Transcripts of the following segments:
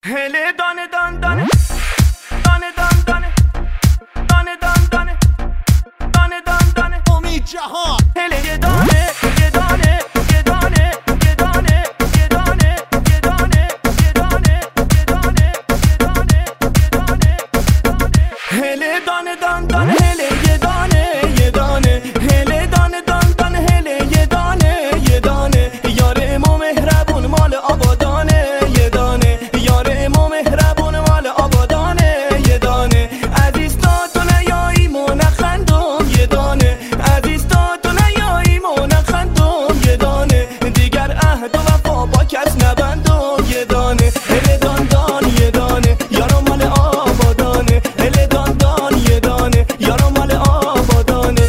هله دانه دان دانه دانه دان دانه دانه دان دانه دانه دان دانه امید جهان هله یه دانه یه دانه یه دانه یه دانه یه دانه یه دانه یه دانه یه دانه یه دانه یه دانه هله دانه دان دانه هله یه دانه یه دانه هله دانه دان دانه هله یه دانه یه دانه یار ما مهربون مال آبادانه یه دانه یار ما مهربون مال آبادانه یه دانه عزیز تا تو نیایی ما نخندم یه دانه عزیز تا تو نیایی ما نخندم یه دانه دیگر عهد و وفا با کس نبندم یه دانه هله دان دان یه دانه یارو مال آبادانه هله دان دان یه دانه یارو مال آبادانه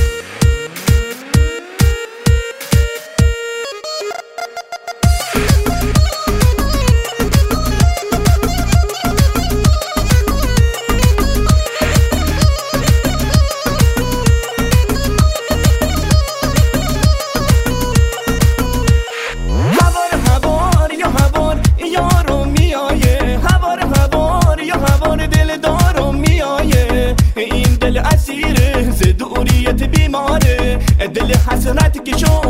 هوار یا هوار یارو میایه هوار یا هوار دل دارو میایه این دل اسیره ز دوریت بیماره دل حسرت که شو